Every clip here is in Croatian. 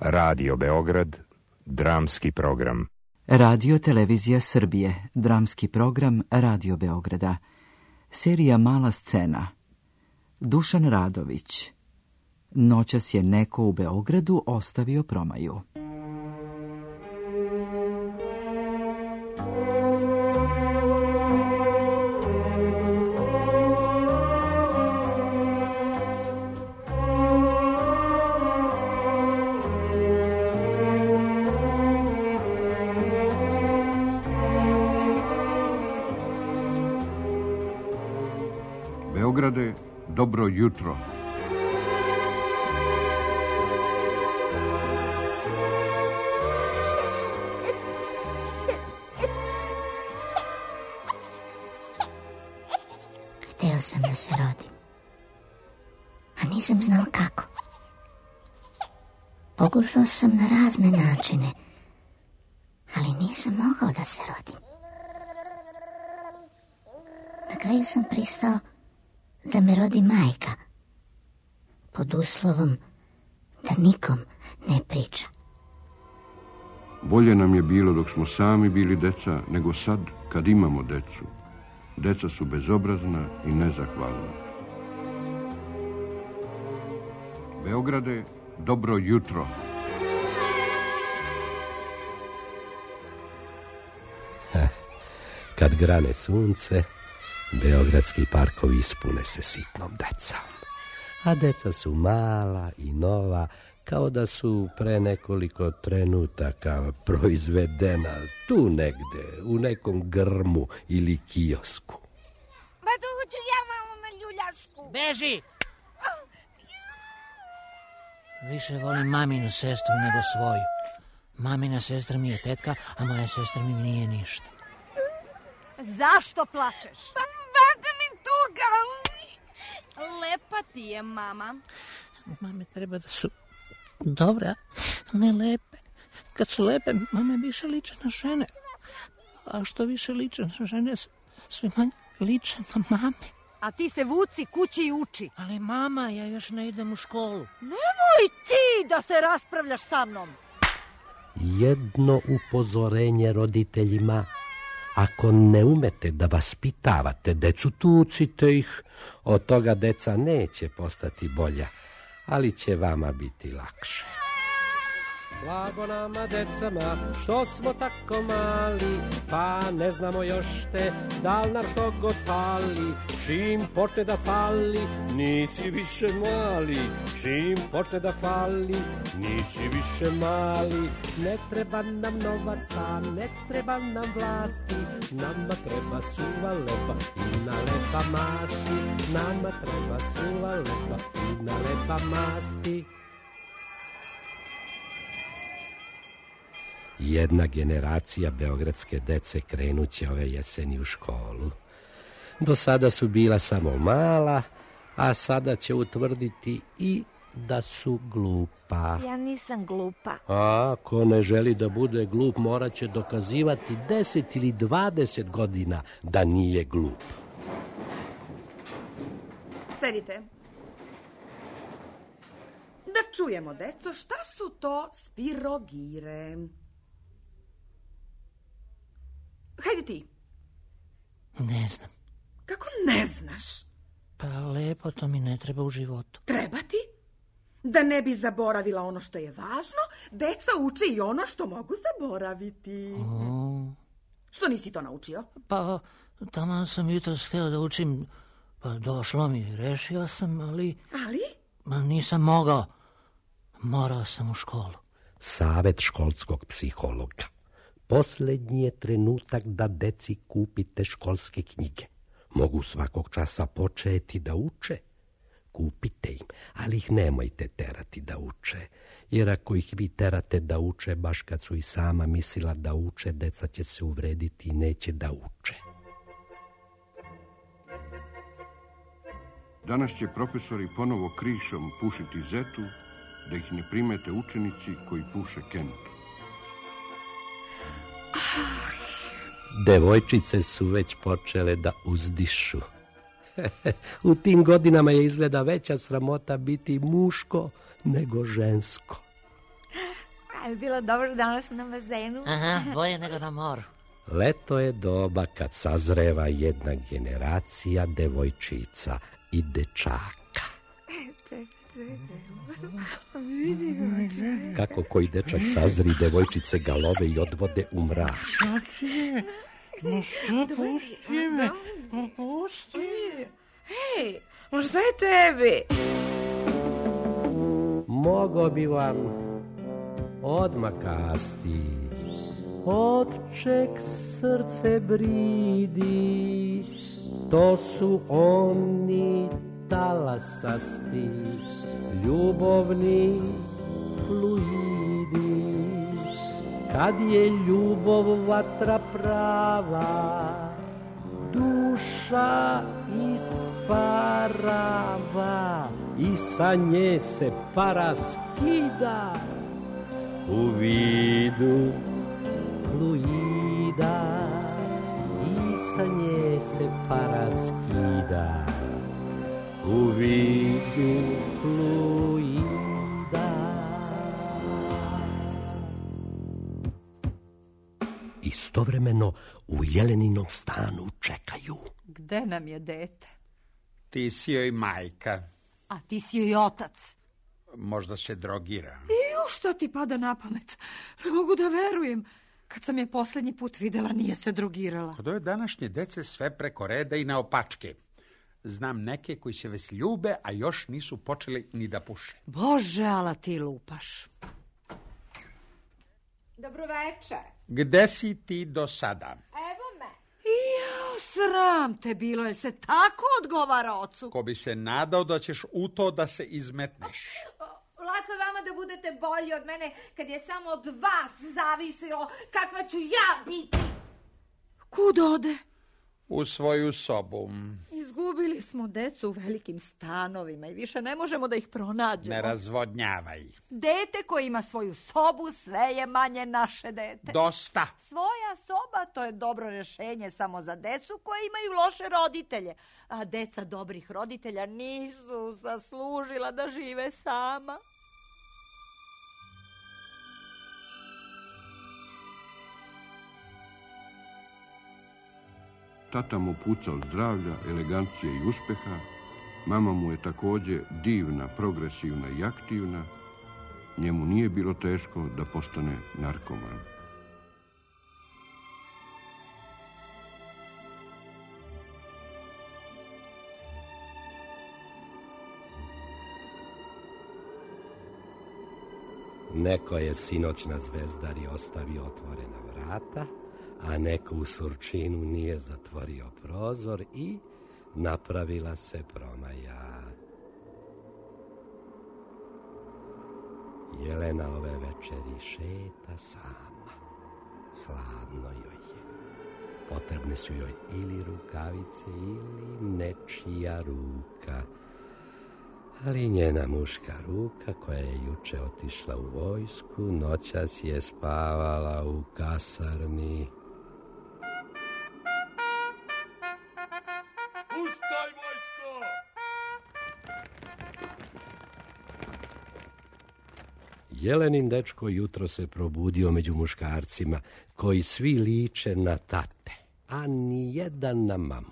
Radio Beograd, dramski program. Radio Televizija Srbije, dramski program Radio Beograda. Serija Mala scena. Dušan Radović. Noćas je neko u Beogradu ostavio promaju. Beograde, dobro jutro. Hteo sam da se rodim, a nisam znao kako. Pokušao sam na razne načine, ali nisam mogao da se rodim. Na kraju sam pristao da me rodi majka, pod uslovom da nikom ne priča. Bolje nam je bilo dok smo sami bili deca, nego sad kad imamo decu. Deca su bezobrazna i nezahvalna. Beograde, dobro jutro. Kad grane sunce, beogradski parkovi ispune se sitnom decom. A deca su mala i nova, kao da su pre nekoliko trenutaka proizvedena tu negde, u nekom grmu ili kiosku. Pa tu hoću ja malo na ljuljašku. Beži! Više volim maminu sestru nego svoju. Mamina sestra mi je tetka, a moja sestra mi nije ništa. Zašto plačeš? Pa vada mi tuga. Lepa ti je, mama. Mame treba da su dobre, ne lepe. Kad su lepe, mame više liče na žene. A što više liče na žene, sve manje liče na mame. A ti se vuci kući i uči. Ali mama, ja još ne idem u školu. Nemoj ti da se raspravljaš sa mnom. Jedno upozorenje roditeljima. Ako ne umete da vaspitavate decu, tucite ih. Od toga deca neće postati bolja, ali će vama biti lakše. Blago nama decama, što smo tako mali, pa ne znamo još te, da li nam što god fali. Čim počne da fali, nisi više mali. Čim počne da fali, nisi više mali. Ne treba nam novaca, ne treba nam vlasti, nama treba suva leba i na leba masti. Nama treba suva leba i na leba masti. Jedna generacija beogradske dece krenuće ove jeseni u školu. Do sada su bila samo mala, a sada će utvrditi i da su glupa. Ja nisam glupa. A ko ne želi da bude glup, morat će dokazivati 10 ili 20 godina da nije glup. Sedite. Da čujemo, deco, šta su to spirogire? Hajde ti. Ne znam. Kako ne znaš? Pa lepo, to mi ne treba u životu. Treba ti? Da ne bi zaboravila ono što je važno, deca uče i ono što mogu zaboraviti. Što nisi to naučio? Pa, tamo sam jutros htio da učim, pa došlo mi, rešio sam, ali... Ali? Ma nisam mogao. Morao sam u školu. Savet školskog psihologa. Poslednji je trenutak da deci kupite školske knjige. Mogu svakog časa početi da uče. Kupite im, ali ih nemojte terati da uče. Jer ako ih vi terate da uče, baš kad su i sama mislila da uče, deca će se uvrediti i neće da uče. Danas će profesori ponovo krišom pušiti zetu, da ih ne primete učenici koji puše kentu. Devojčice su već počele da uzdišu. U tim godinama je izgleda veća sramota biti muško nego žensko. je bilo dobro danas na bazenu? Aha, bolje nego na moru. Leto je doba kad sazreva jedna generacija devojčica i dečaka. Čekaj. Vidi ga, čekaj. Kako koji dečak sazri, devojčice ga love i odvode u mrak. No što, pusti me. Pusti. Hej, šta je tebi? Mogo bi vam odmah kasti, oček srce bridi, to su oni talasasti, ljubovni fluidi. Kad je ljubov vatra prava, duša isparava i sa nje se para skida u vidu fluida. I sa nje se para skida u vidu fluida. Istovremeno u Jeleninom stanu čekaju. Gde nam je dete? Ti si joj majka. A ti si joj otac. Možda se drogira. Šta ti pada na pamet? Ne mogu da verujem. Kad sam je posljednji put videla, nije se drogirala. Kod ove današnje dece sve preko reda i naopačke. Znam neke koji se već ljube, a još nisu počeli ni da puše. Bože, ala ti lupaš. Dobroveče. Gde si ti do sada? Evo me. Jao, sram te bilo, je se tako odgovara ocu? Ko bi se nadao da ćeš u to da se izmetneš. Lako je vama da budete bolji od mene kad je samo od vas zavisilo kakva ću ja biti. Kud ode? U svoju sobu. Izgubili smo decu u velikim stanovima i više ne možemo da ih pronađemo. Ne razvodnjavaj. Dete koje ima svoju sobu, sve je manje naše dete. Dosta. Svoja soba, to je dobro rješenje samo za decu koje imaju loše roditelje. A deca dobrih roditelja nisu zaslužila da žive sama. Tata mu pucao zdravlja, elegancije i uspeha. Mama mu je također divna, progresivna i aktivna. Njemu nije bilo teško da postane narkoman. Neko je sinoć na Zvezdari ostavio otvorena vrata, a neko u Surčinu nije zatvorio prozor i napravila se promaja. Jelena ove večeri šeta sama. Hladno joj je. Potrebne su joj ili rukavice ili nečija ruka. Ali njena muška ruka, koja je juče otišla u vojsku, noćas je spavala u kasarni. Ustaj, vojsko! Jelenin dečko jutro se probudio među muškarcima, koji svi liče na tate, a nijedan na mamu.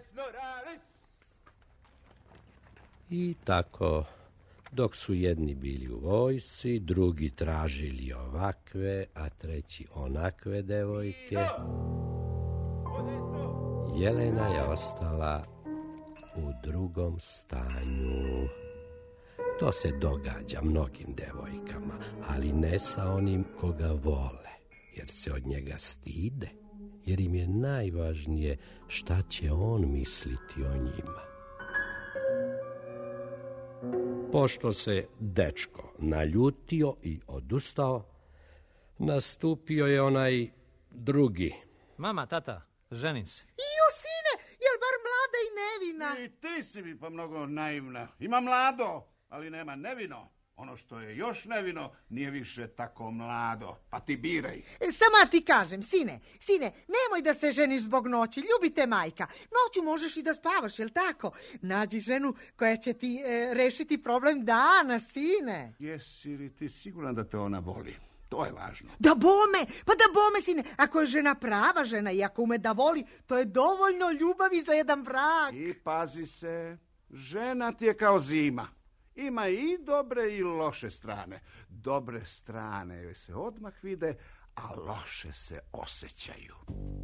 I tako, dok su jedni bili u vojsci, drugi tražili ovakve, a treći onakve devojke, Jelena je ostala u drugom stanju. To se događa mnogim devojkama, ali ne sa onim koga vole, jer se od njega stide, jer im je najvažnije šta će on misliti o njima. Pošto se dečko naljutio i odustao, nastupio je onaj drugi. Mama, tata, ženim se. Io, sine, jel bar mlada i nevina? I ti si mi pa mnogo naivna. Ima mlado, ali nema nevino. Ono što je još nevino nije više tako mlado. Pa ti biraj. Sama ti kažem, sine, nemoj da se ženiš zbog noći. Ljubite majka. Noću možeš i da spavaš, jel tako? Nađi ženu koja će ti rešiti problem dana, sine. Jesi li ti siguran da te ona voli? To je važno. Da bome, sine. Ako je žena prava žena i ako ume da voli, to je dovoljno ljubavi za jedan brak. I pazi se, žena ti je kao zima. Ima i dobre i loše strane. Dobre strane joj se odmah vide, a loše se osjećaju.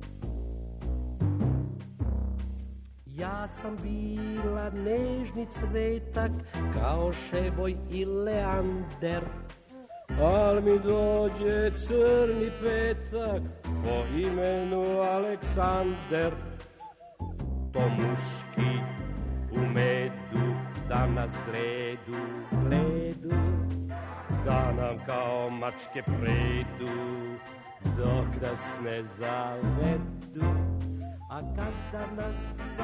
Ja sam bila nežni cvetak kao šeboj i leander, al mi dođe crni petak po imenu Aleksander. To muški u medu da nas gledu, da nam kao mačke predu dok nas ne zavedu. A kada nas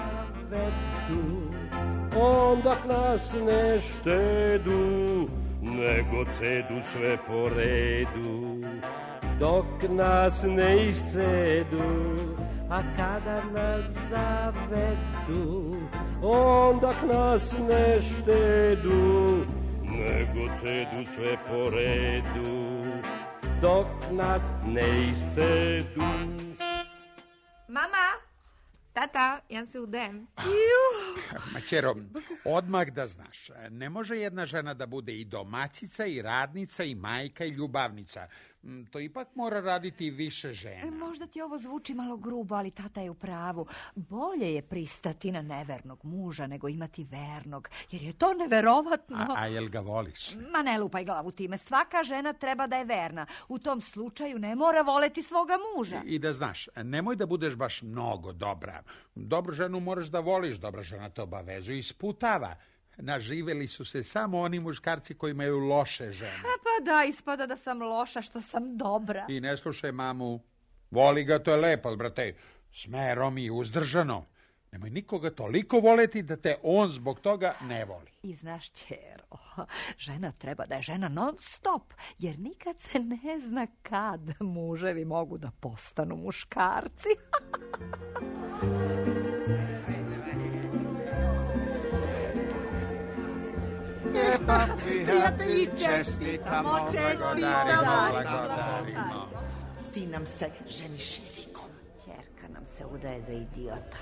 zavedu, onda nas ne štedu, nego cedu sve po redu, dok nas ne iscedu. A kada nas zavedu, onda nas ne štedu, nego cedu sve po redu, dok nas ne iscedu. Mama! Tata, ja se udem. Maćero, odmah da znaš, ne može jedna žena da bude i domaćica, i radnica, i majka, i ljubavnica. To ipak mora raditi više žena. Možda ti ovo zvuči malo grubo, ali tata je u pravu. Bolje je pristati na nevernog muža nego imati vernog, jer je to neverovatno. A jel ga voliš? Ma ne lupaj glavu time. Svaka žena treba da je verna. U tom slučaju ne mora voleti svoga muža. I da znaš, nemoj da budeš baš mnogo dobra. Dobru ženu moraš da voliš, dobra žena te obavezuje i isputava. Naživeli su se samo oni muškarci koji imaju loše žene. Pa da, ispada da sam loša što sam dobra. I ne slušaj mamu, voli ga, to je lepo, brate, smerom i uzdržano. Nemoj nikoga toliko voleti da te on zbog toga ne voli. I znaš, ćero, žena treba da je žena non stop, jer nikad se ne zna kad muževi mogu da postanu muškarci. Prijatelji, čestitamo. Blagodarimo. Sin nam se ženi šizikom. Ćerka nam se udaje za idiota.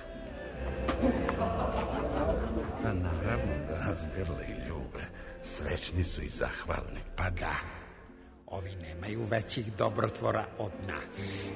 Pa naravno da nas grle i ljube. Srećni su i zahvalni. Pa da, ovi nemaju većih dobrotvora od nas.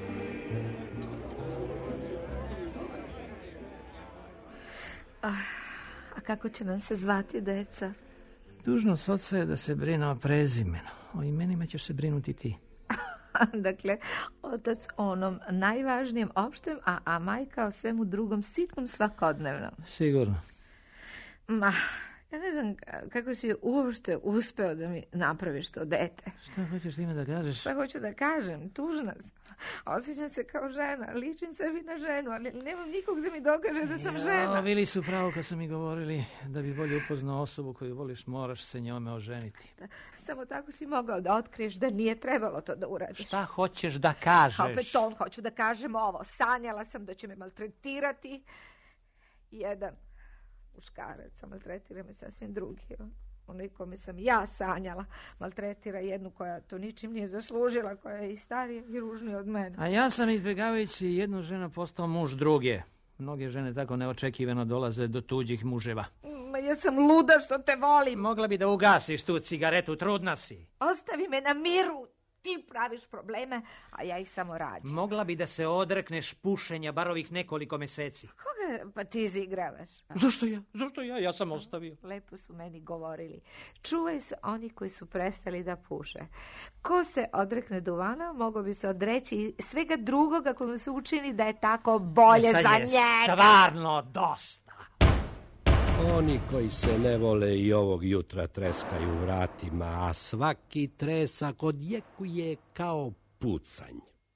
A kako će nam se zvati, deca? Dužnost oca je da se brine o prezimenu. O imenima ćeš se brinuti ti. Dakle, otac onom najvažnijem opštem, a majka o svemu drugom sitnom svakodnevnom. Sigurno. Ma, ja ne znam kako si uopšte uspeo da mi napraviš to dete. Šta hoćeš time da kažeš? Šta hoću da kažem? Tužna sam. Osjećam se kao žena. Ličim sebi na ženu, ali nemam nikog da mi dokaže da sam žena. Bili su pravo kad su mi govorili da bi bolje upoznao osobu koju voliš, moraš se njome oženiti. Samo tako si mogao da otkriješ da nije trebalo to da uradiš. Šta hoćeš da kažeš? A opet on hoću da kažem ovo. Sanjala sam da će me maltretirati. Jedan muškarac, a maltretira me sasvim drugi. Onaj kome sam ja sanjala, maltretira jednu koja to ničim nije zaslužila, koja je i starija i ružnija od mene. A ja sam, izbjegavajući jednu ženu, postao muž druge. Mnoge žene tako neočekivano dolaze do tuđih muževa. Ma ja sam luda što te volim. Mogla bi da ugasiš tu cigaretu, trudna si. Ostavi me na miru. Ti praviš probleme, a ja ih samo rađam. Mogla bi da se odrekneš pušenja bar ovih nekoliko meseci. Koga pa ti izigravaš? Zašto ja? Zašto ja? Ja sam ostavio. Lepo su meni govorili. Čuvaj se oni koji su prestali da puše. Ko se odrekne duvana, mogao bi se odreći svega drugog ako mu se učini da je tako bolje za njega. Sad je stvarno dosta. Oni koji se ne vole i ovog jutra treskaju vratima, a svaki tresak odjekuje kao pucanj.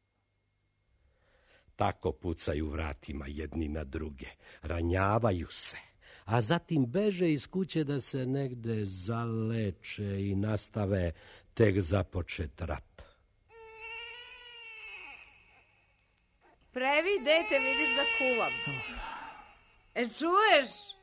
Tako pucaju vratima jedni na druge, ranjavaju se, a zatim beže iz kuće da se negde zaleče i nastave tek započet rat. Previ, dete, vidiš da kuvam. Čuješ?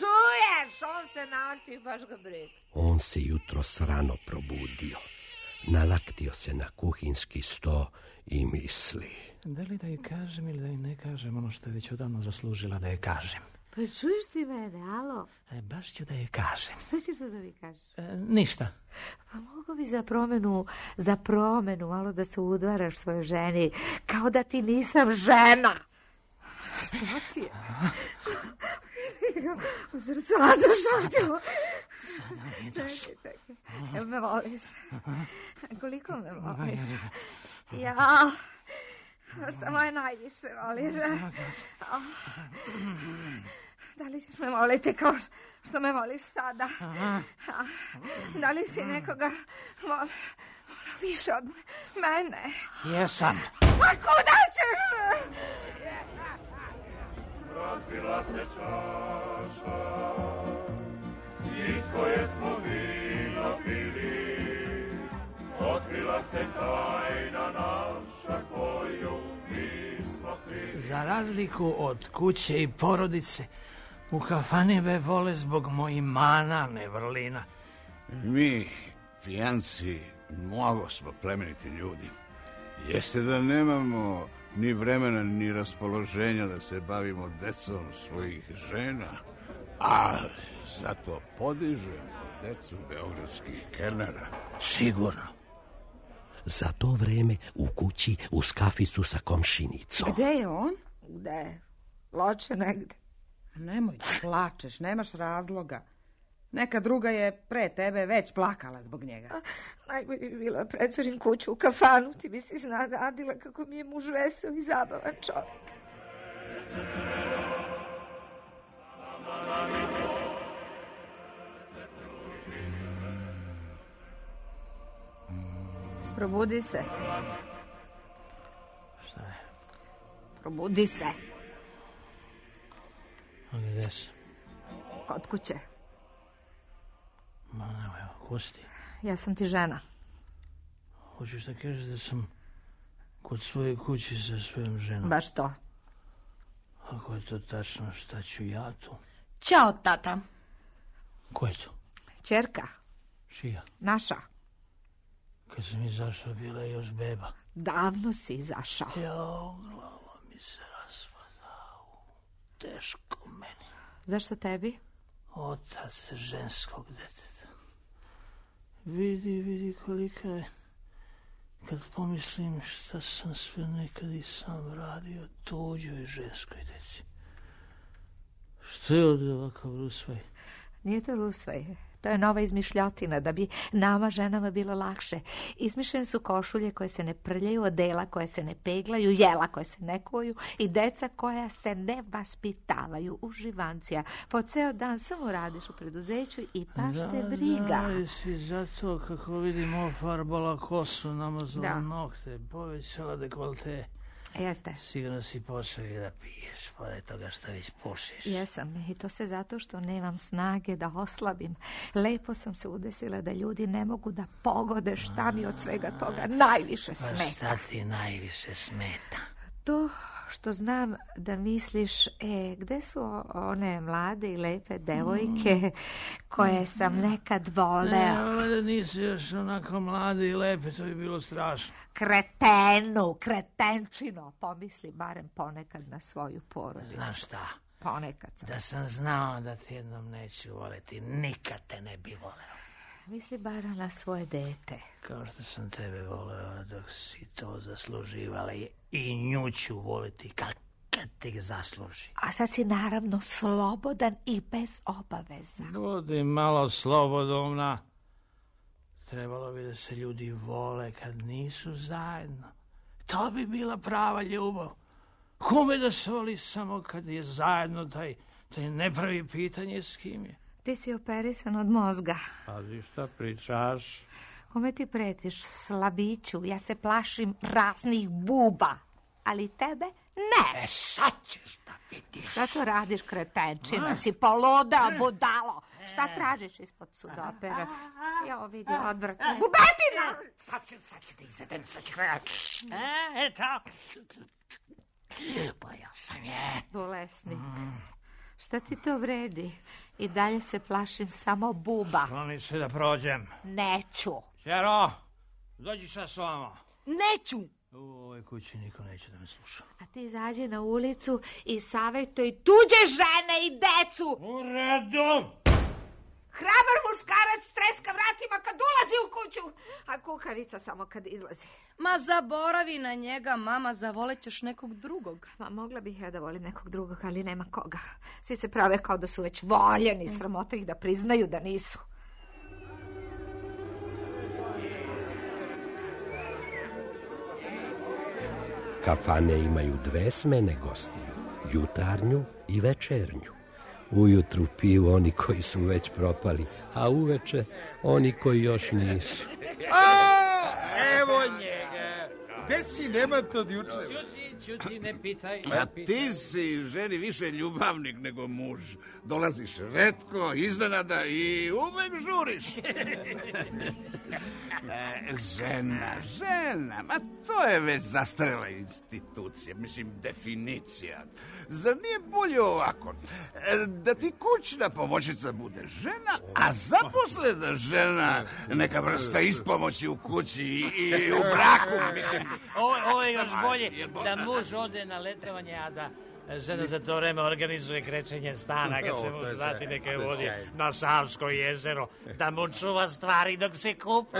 Čuješ? On se nakti, baš ga briga. On se jutro rano probudio. Nalaktio se na kuhinski sto i misli. Da li da joj kažem ili da joj ne kažem ono što je već odavno zaslužila da joj kažem? Pa čuješ ti mene, alo? Baš ću da joj kažem. Šta ćeš da mi kažeš? Ništa. Pa mogu bi za promenu malo da se udvaraš svojoj ženi, kao da ti nisam žena. Šta ti je? U srcu lazaš. Čekaj. Jel me voliš? Koliko me voliš? Ja, što moje najviše voliš? Da li ćeš me voliti kao što me voliš sada? Da li si nekoga volio više od mene? Jesam. A kuda ćeš? Razbila se čaša iz koje smo vino pili, otkrila se tajna naša koju nismo krili. Za razliku od kuće i porodice, u kafani me vole zbog mojih mana, ne vrlina. Mi, pijanci, mnogo smo plemeniti ljudi. Jeste da nemamo ni vremena, ni raspoloženja da se bavimo decom svojih žena, a zato podižemo decu beogradskih kelnera. Sigurno. Za to vreme u kući uz kaficu sa komšinicom. Gde je on? Gde? Loče negde. Nemoj da plačeš, nemaš razloga. Neka druga je pre tebe već plakala zbog njega. Najbolje bi bilo pretvorim kuću u kafanu. Ti bi si znadila kako mi je muž vesel i zabavan čovjek. Probudi se. Šta je? Probudi se. A gde sam? Kod kuće. Ma nemoj, ko si ti? Ja sam ti žena. Hoćeš da kažeš da sam kod svoje kuće sa svojom ženom? Baš to. Ako je to tačno, šta ću ja tu? Ćao, tata. Ko je to? Ćerka. Čija? Naša. Kad sam izašao, bila je još beba. Davno si izašao. Jao, glava mi se raspada. Teško meni. Zašto tebi? Otac ženskog deteta. Vidi kolika je. Kad pomislim šta sam sve nekad i sam radio tuđoj ženskoj deci. Što je ovdje ovakav rusvaj? Nije to rusvaj. To je nova izmišljotina, da bi nama ženama bilo lakše. Izmišljene su košulje koje se ne prljaju, odela koje se ne peglaju, jela koje se ne koju i deca koja se ne vaspitavaju, uživancija. Po ceo dan samo radiš u preduzeću i baš te briga. Da, si zato kako vidim ofarbala kosu, namazala nokte, povećala dekolte. Jeste. Sigurno si počela i da piješ, pored toga što već pušiš. Jesam, i to sve zato što nemam snage da oslabim. Lepo sam se udesila da ljudi ne mogu da pogode šta mi od svega toga najviše smeta. Pa šta ti najviše smeta? To što znam da misliš, gde su one mlade i lepe devojke koje sam nekad voleo? Ne, da nisi još onako mlade i lepe, to bi bilo strašno. Kretenčino, pomisli barem ponekad na svoju porodicu. Znaš šta? Ponekad sam. Da sam znao da ti jednom neću voleti, nikad te ne bi voleo. Misli barem na svoje dete. Kao što sam tebe voleo dok si to zasluživala i nju ću voliti kad ti zasluži. A sad si naravno slobodan i bez obaveza. Budi malo slobodovna. Trebalo bi da se ljudi vole kad nisu zajedno. To bi bila prava ljubav. Kome da se voli samo kad je zajedno, taj ne pravi pitanje s kim je. Ti si operisan od mozga. Pazi šta pričaš. Kome ti pretiš? Slabiću. Ja se plašim raznih buba. Ali tebe ne. Sad ćeš da vidiš. Šta to radiš, kretenčina? Si poludeo, budalo. Šta tražiš ispod sudopere? Jo, vidi, odvratno. Bubetina! Sad ću da izadem, sad ću gledati. Eto. Boja sam je. Bolesnik. Šta ti to vredi? I dalje se plašim samo buba. Skloni se da prođem. Neću. Ćero, Dođi šta s vama. Neću! U ovoj kući niko neće da me sluša. A ti izađi na ulicu i savjetuj tuđe žene i decu. U redu! Hrabar muškarac treska vratima kad ulazi u kuću, a kukavica samo kad izlazi. Ma zaboravi na njega, mama, zavolećeš nekog drugog. Ma mogla bih ja da volim nekog drugog, ali nema koga. Svi se prave kao da su već voljeni, sramota ih da priznaju da nisu. Kafane imaju 2 smene gostiju, jutarnju i večernju. Ujutru piju oni koji su već propali, a uveče oni koji još nisu. Evo njega. Gde si, nema to od juče? Ćuti, ne pitaj. A ti si, ženi, više ljubavnik nego muž. Dolaziš retko, iznenada i uvek žuriš. Žena, ma to je već zastarela institucija, mislim, definicija. Zar nije bolje ovako? Da ti kućna pomoćnica bude žena, a zaposlena žena neka vrsta ispomoći u kući i u braku, mislim. Ovo je još bolje da muž ode na letovanje, a da žena za to vreme organizuje krečenje stana kad se muž vrati, neka je vodi na Savsko jezero, da mu čuva stvari dok se kupa.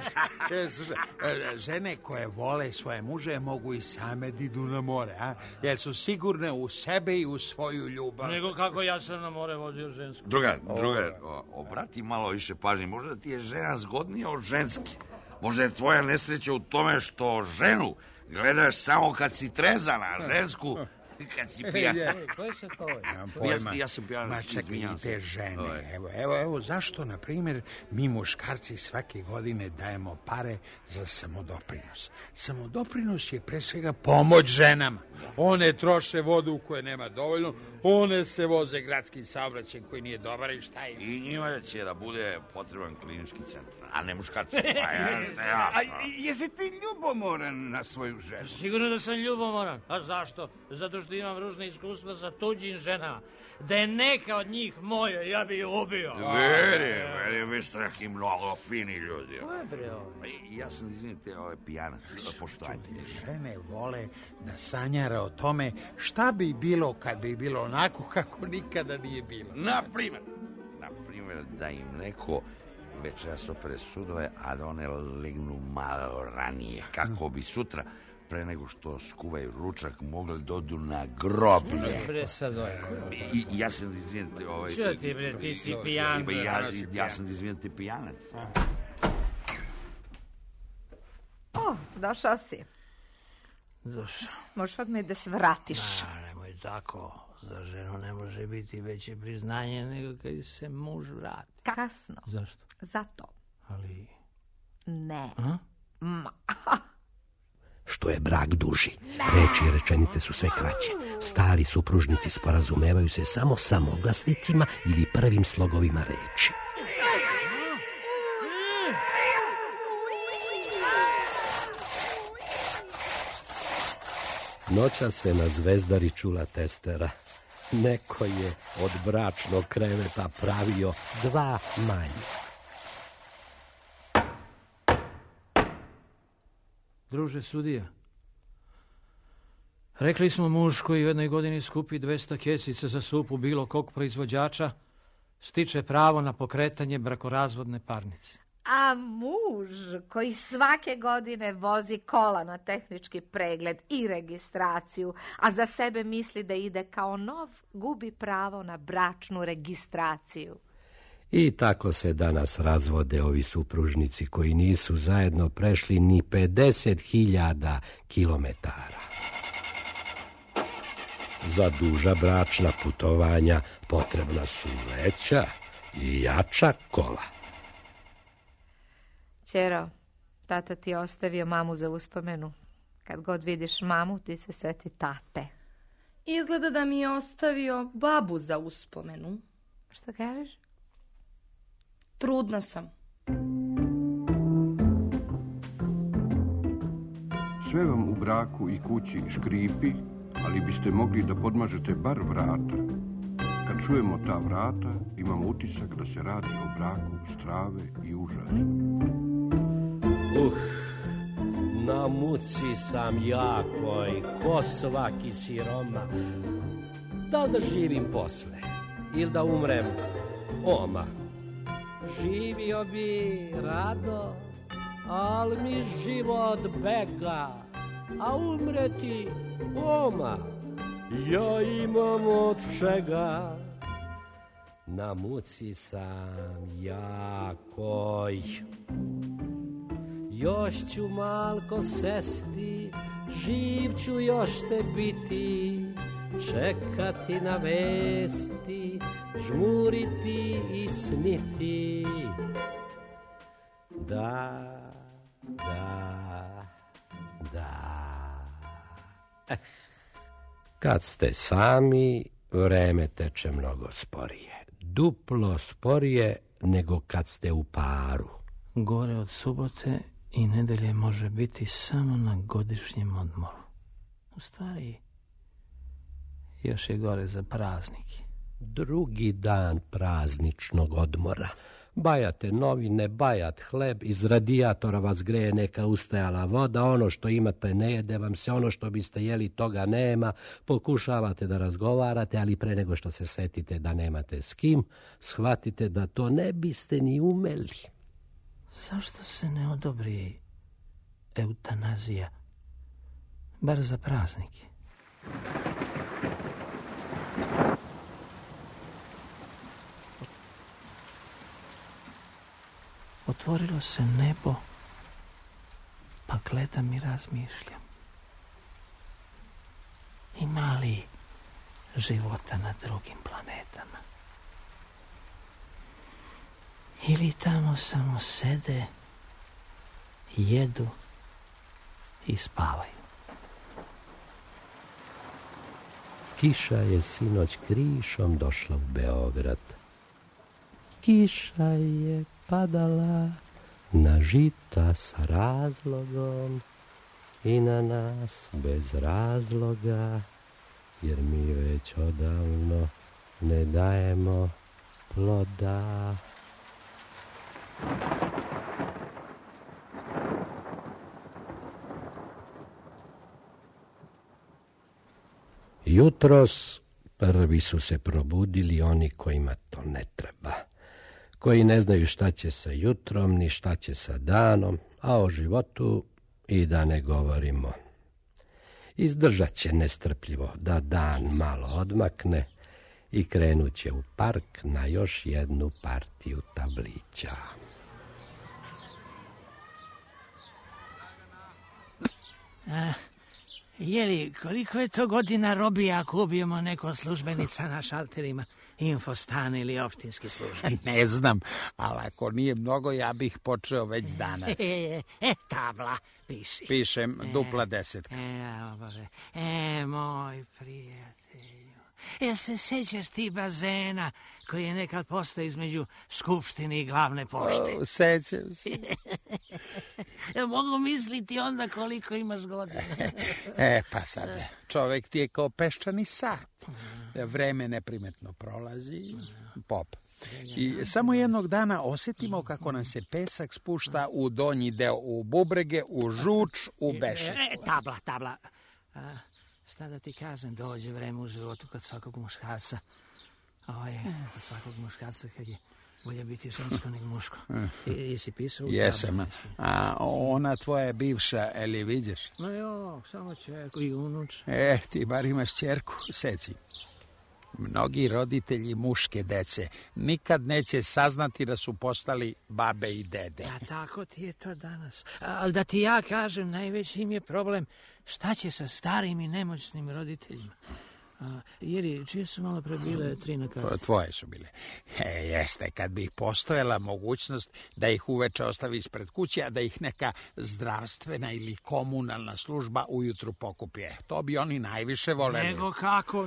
Žene koje vole svoje muže mogu i same da idu na more, a? Jer su sigurne u sebe i u svoju ljubav. Nego kako ja sam na more vodio žensku. Drugar, obrati malo više pažnje. Možda ti je žena zgodnija od ženske. Možda je tvoja nesreća u tome što ženu gledaš samo kad si trezana, a žensku kad si pijan. Koje se to je? Ja sam pijan. Ma čekaj, i te žene. Evo, zašto, na primjer, mi muškarci svake godine dajemo pare za samodoprinos? Samodoprinos je pre svega pomoć ženama. One troše vodu u kojoj nema dovoljno, one se voze gradskim saobraćajem koji nije dobar i šta je? I njima će da bude potreban klinički centar, a ne muškarci. Jesi ti ljubomoran na svoju ženu? Sigurno da sam ljubomoran. A zašto? Zato što imam ružne iskustva sa tuđim ženama. Da je neka od njih moja, ja bi ju ubio. Veri, vi ste neki mnogo fini ljudi. Ja sam, izvinite, pijanac, poštovajte. Žene vole da sanjara o tome šta bi bilo kad bi bilo onako kako nikada nije bilo. Na primjer, da im neko večeras opere sudove, a da one legnu malo ranije, kako bi sutra, pre nego što skuvaju ručak, mogli dodu na groblje. Bre, sad ja sam, izvinite, Čo ti, bre, ti si pijan. Ja sam, izvinite, pijanac. Došao si. Došao. Možeš odmah da se vratiš. Nemoj tako. Za ženu ne može biti veće priznanje nego kad se muž vrati. Kasno. Zašto? Zato. Ali... Ne. Što je brak duži, reči i rečenice su sve kraće. Stari supružnici sporazumevaju se samo samoglasnicima ili prvim slogovima reči. Noća se na Zvezdari čula testera. Neko je od bračnog kreveta pravio 2 manje. Druže sudija, rekli smo muž koji u jednoj godini skupi 200 kesica za supu bilo kog proizvođača, stiče pravo na pokretanje brakorazvodne parnice. A muž koji svake godine vozi kola na tehnički pregled i registraciju, a za sebe misli da ide kao nov, gubi pravo na bračnu registraciju. I tako se danas razvode ovi supružnici koji nisu zajedno prešli ni 50.000 kilometara. Za duža bračna putovanja potrebna su veća i jača kola. Ćero, tata ti je ostavio mamu za uspomenu. Kad god vidiš mamu, ti se seti tate. Izgleda da mi je ostavio babu za uspomenu. Šta kažeš? Trudna sam. Sve vam u braku i kući škripi, ali biste mogli da podmažete bar vrata. Kad čujemo ta vrata, imamo utisak da se radi o braku strave i užasa. Na muci sam jakoj, ko svaki siroma. Da li da živim posle, ili da umrem oma? Živio bi rado, al mi život bega, a umreti oma. Ja imam od čega. Na muci sam jakoj. Još ću malko sesti, živ ću još te biti, čekati na vesti, žmuriti i sniti. Da. Kad ste sami, vreme teče mnogo sporije. Duplo sporije nego kad ste u paru. Gore od subote i nedelje može biti samo na godišnjem odmoru. U stvari, još je gore za praznike. Drugi dan prazničnog odmora. Bajate novine, bajat hleb, iz radijatora vas greje neka ustajala voda, ono što imate ne jede vam se, ono što biste jeli toga nema, pokušavate da razgovarate, ali pre nego što se setite da nemate s kim, shvatite da to ne biste ni umeli. Zašto se ne odobri eutanazija, bar za praznike? Otvorilo se nebo, pa gledam i razmišljam. Ima li života na drugim planetama? Ili tamo samo sede, jedu i spavaju? Kiša je sinoć krišom došla u Beograd. Kiša je padala na žita sa razlogom i na nas bez razloga, jer mi već odavno ne dajemo ploda. Jutros prvi su se probudili oni kojima to ne treba, koji ne znaju šta će sa jutrom ni šta će sa danom, a o životu i da ne govorimo. Izdržat će nestrpljivo da dan malo odmakne i krenut će u park na još jednu partiju tablića. Jeli, koliko je to godina robija ako ubijemo neko od službenica na šalterima, infostan ili opštinski službe? Ne znam, ali ako nije mnogo, ja bih počeo već danas. Tabla, piši. Pišem dupla 10. Moj prijatelju, jel se sećaš ti bazena koji je nekad postao između Skupštine i Glavne pošte? Sećam se. Mogu misliti onda koliko imaš godina. Pa sad, čovek ti je kao peščani sat. Vreme neprimetno prolazi, pop. I samo jednog dana osjetimo kako nam se pesak spušta u donji deo, u bubrege, u žuč, u bešik. Tabla. Šta da ti kažem, dođe vreme u životu kod svakog muškarca. Kod svakog muškarca kad je bolje biti žensko nego muško. Jesi pisao? Jesam. A ona tvoja bivša, ili vidiš? No jo, samo čerku i unuč. Ti bar imaš čerku, seci. Mnogi roditelji muške dece nikad neće saznati da su postali babe i dede. A tako ti je to danas. Ali da ti ja kažem, najveći im je problem šta će sa starim i nemoćnim roditeljima. Jeri, čije su malo pre bile 3 na karti? Tvoje su bile. Jeste, kad bi postojala mogućnost da ih uveče ostavi ispred kuće, a da ih neka zdravstvena ili komunalna služba ujutru pokupi. To bi oni najviše voljeli. Nego kako?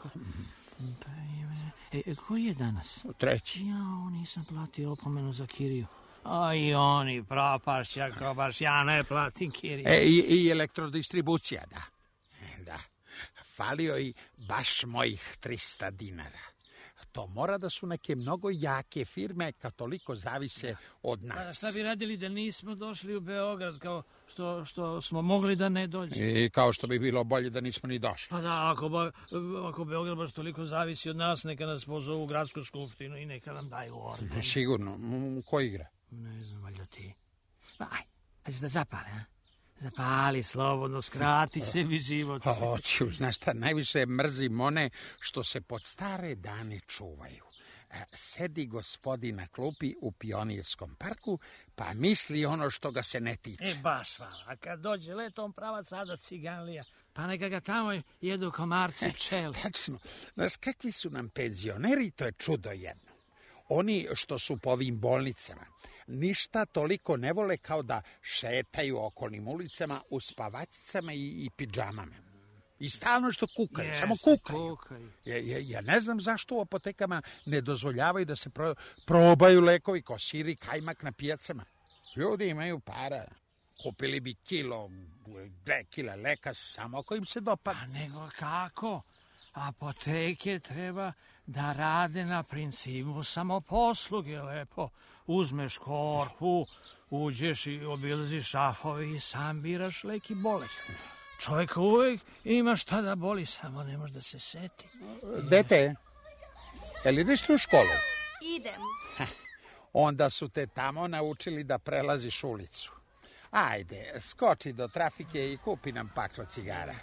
Koji je danas? 3. Ja, nisam platio opomenu za kiriju. I oni propašća, ko baš ja ne platim kiriju. I elektrodistribucija, da. Falio i baš mojih 300 dinara. to mora da su neke mnogo jake firme kad toliko zavise od nas. Šta bi radili da nismo došli u Beograd, kao što smo mogli da ne dođemo? I kao što bi bilo bolje da nismo ni došli. Pa da, ako Beograd baš toliko zavisi od nas, neka nas pozovu u gradsku skupštinu i neka nam daju orden. Sigurno. Ko igra? Ne znam, valjda ti. Ajde da zapali, a? Zapali slobodno, skrati sebi život. Hoću, znaš šta, najviše mrzim one što se pod stare dane čuvaju. Sedi gospodin na klupi u Pionirskom parku, pa misli ono što ga se ne tiče. Baš hvala, a kad dođe letom pravac sada ciganlija, pa neka ga tamo jedu komarci pčele. Tačno, znaš, kakvi su nam penzioneri, to je čudo jedno. Oni što su po ovim bolnicama, ništa toliko ne vole kao da šetaju okolnim ulicama u spavačicama i pidžamama. I stalno što kukaju, samo kukaju. Ja ne znam zašto u apotekama ne dozvoljavaju da se probaju lekovi kao sir i kajmak na pijacama. Ljudi imaju para. Kupili bi 2 kile leka samo ako im se dopada. A nego kako? Apoteke treba da rade na principu samoposluge, lepo. Uzmeš korpu, uđeš i obilaziš šafovi i sam biraš lek i bolest. Čovjek uvijek ima šta da boli, samo ne može da se seti. Dete, jel ideš u školu? Idem. Onda su te tamo naučili da prelaziš ulicu. Ajde, skoči do trafike i kupi nam paklo cigara.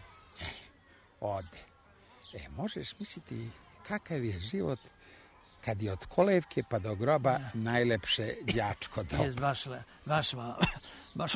Ode. Možeš misliti kakav je život kad je od kolevke pa do groba najlepše đačko doba. Jes, baš.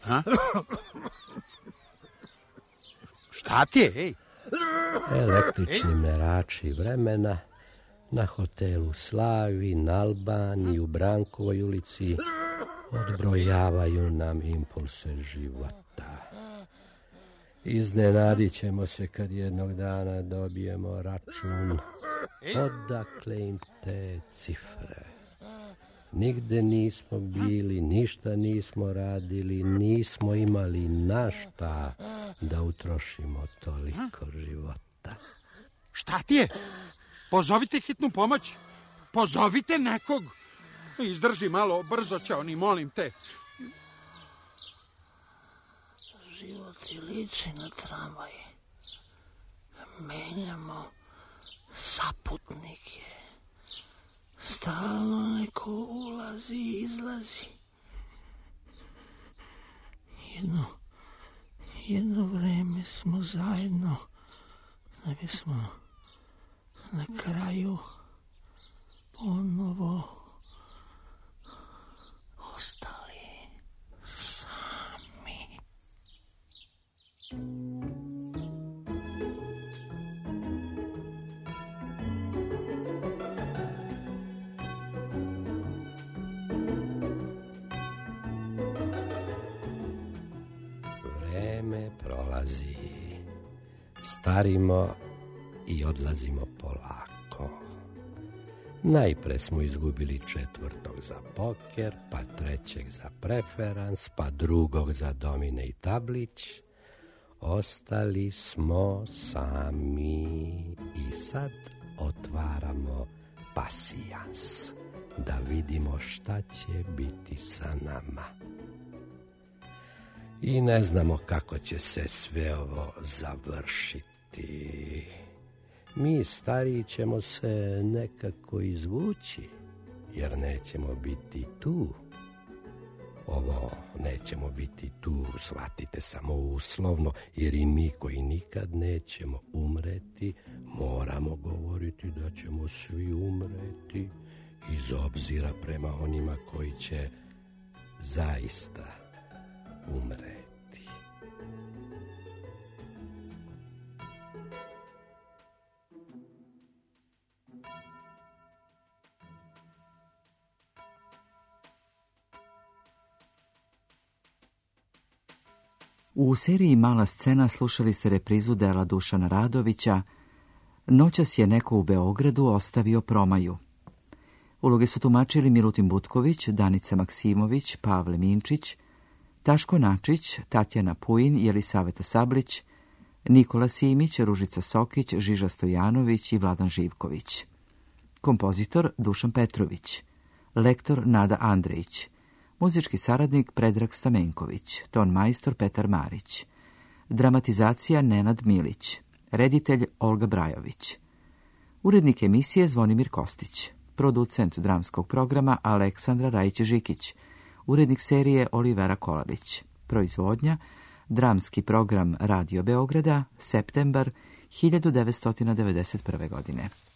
Šta ti je, ej? Električni merači vremena na hotelu Slavi, na Albaniji, u Brankovoj ulici odbrojavaju nam impulse života. Iznenadit ćemo se kad jednog dana dobijemo račun. Odakle im te cifre? Nigde nismo bili, ništa nismo radili, nismo imali na šta da utrošimo toliko života. Šta ti je? Pozovite hitnu pomoć. Pozovite nekog. Izdrži malo, brzo će oni, molim te. Život je liči na tramvaj. Menjamo saputnike. Stalno neko ulazi i izlazi. Jedno vreme smo zajedno, da bismo na kraju ponovo ostali sami. Vreme prolazi, starimo i odlazimo polako. Najpre smo izgubili 4. za poker, pa 3. za preferans, pa 2. za domine i tablić. Ostali smo sami i sad otvaramo pasijans, da vidimo šta će biti sa nama. I ne znamo kako će se sve ovo završiti. Mi stariji ćemo se nekako izvući, jer nećemo biti tu. Ovo nećemo biti tu, shvatite, samo uslovno, jer i mi koji nikad nećemo umreti, moramo govoriti da ćemo svi umreti iz obzira prema onima koji će zaista umreti. U seriji Mala scena slušali ste reprizu dela Dušana Radovića Noćas je neko u Beogradu ostavio promaju. Uloge su tumačili Milutin Butković, Danica Maksimović, Pavle Minčić, Taško Načić, Tatjana Pujin, Jelisaveta Sablić, Nikola Simić, Ružica Sokić, Žiža Stojanović i Vladan Živković. kompozitor Dušan Petrović, lektor Nada Andrejić, muzički saradnik Predrag Stamenković, ton majstor Petar Marić, dramatizacija Nenad Milić, reditelj Olga Brajović, urednik emisije Zvonimir Kostić, producent dramskog programa Aleksandra Rajić-Žikić, urednik serije Olivera Kolarić, proizvodnja dramski program Radio Beograda, septembar 1991. godine.